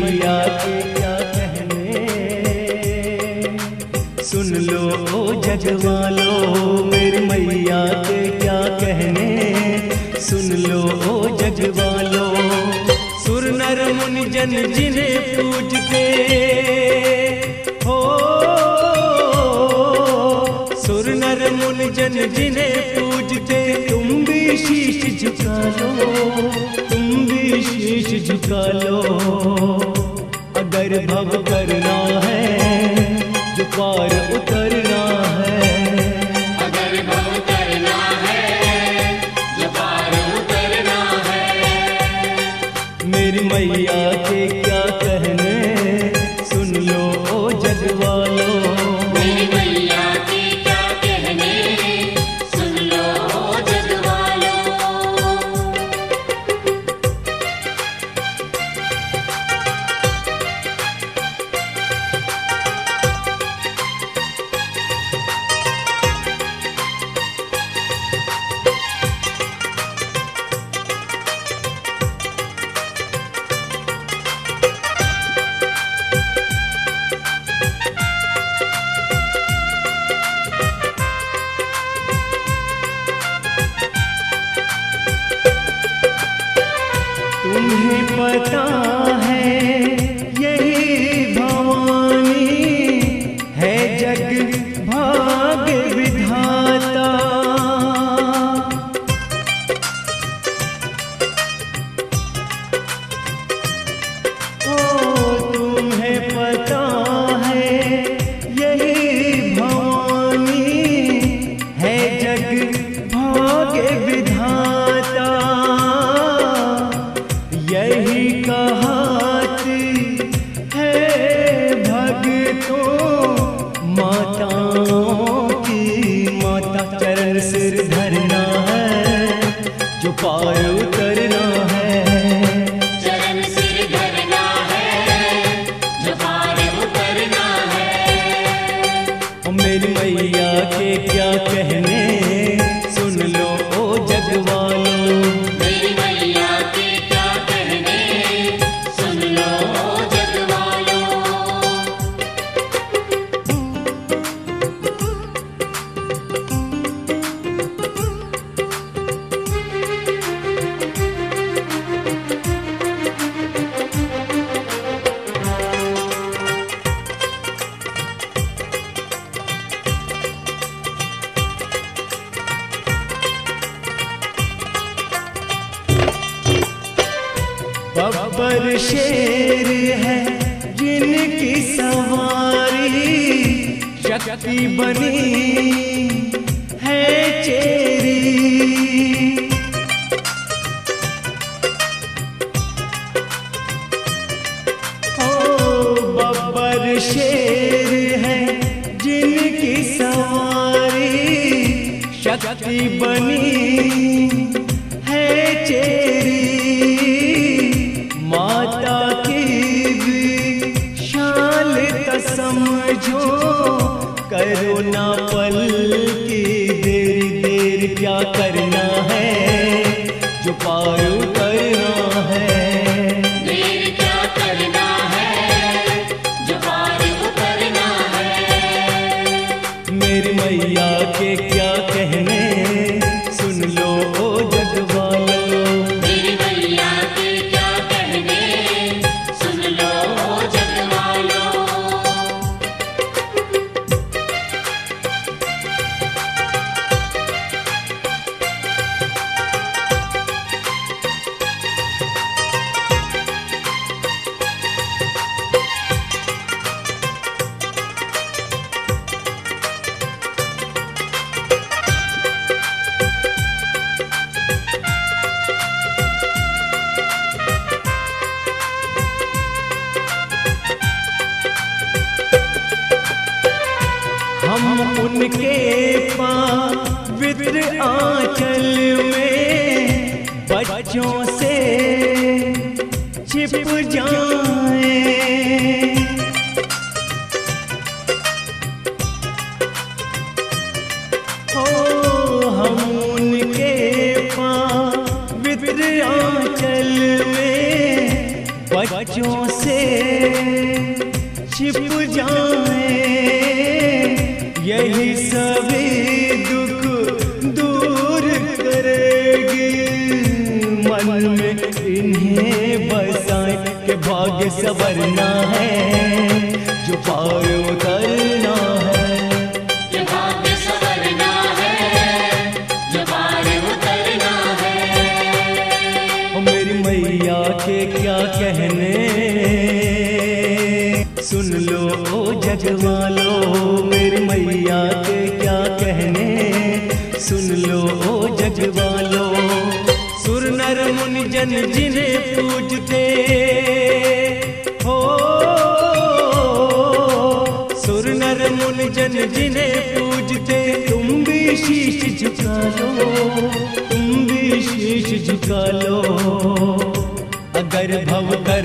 मैया के क्या कहने, सुन लो ओ जग वालों, मेरी मैया के क्या कहने, सुन लो ओ जग वालों। सुर नर मुनि जन जिन्हें पूजते हो, सुर नर मुनि जन जिन्हें पूजते, तुम भी शीश झुका लो, तुम भी शीश झुका लो। अगर भव करना है जो पार उतरना है, अगर भव करना है जो पार उतरना है। मेरी मैया के क्या कहने, सुन लो ओ जग वालों। मेरी मैया के क्या कहने, सुन लो जग वालों। तुम्हें पता है यही भवानी है जग भाग्य विधाता। ओ तुम्हें पता है यही भवानी है जग भाग्य विधाता। यही कहाती है भक्तों माताओं की, माता चरण सिर धरना है जो पार उतरना है, चरण सिर धरना है जो पार उतरना है। और मेरी मैया के क्या कहने, सुन लो ओ जग वालों। मेरी मैया के क्या कहने, सुन लो जग वालों। बब्बर शेर है जिनकी सवारी, शक्ति बनी है चेरी। ओ बब्बर शेर है जिनकी सवारी, शक्ति बनी है चेरी। माता की भी शान तो समझो, करो ना पल की देरी, देर क्या करना है जो पार उतरना है। देर क्या करना है जो पार उतरना है। मेरी मैया के क्या कहने, सुन लो ओ जग वालों। मेरी मैया के क्या कहने, सुन लो जग वालों। हम उनके पवित्र आंचल में बच्चों से छिप जाएं। ओ हम उनके पवित्र आंचल में बच्चों से छिप जाए, यही सभी दुख दूर करेगी। मन में इन्हें बसाए कि भाग्य संवरना है, जो पार उतरना है। ये भाग्य संवरना है, जो पार उतरना है। मेरी मैया के क्या कहने, सुन लो ओ जग वालो। मेरी मैया के क्या कहने, सुन लो ओ जग वालो। सुर नर मुनि जन जिन्हें पूजते हो, सुर नर मुनि जन जिन्हें पूजते, तुम भी शीश झुका लो, तुम भी शीश झुका लो। अगर भव कर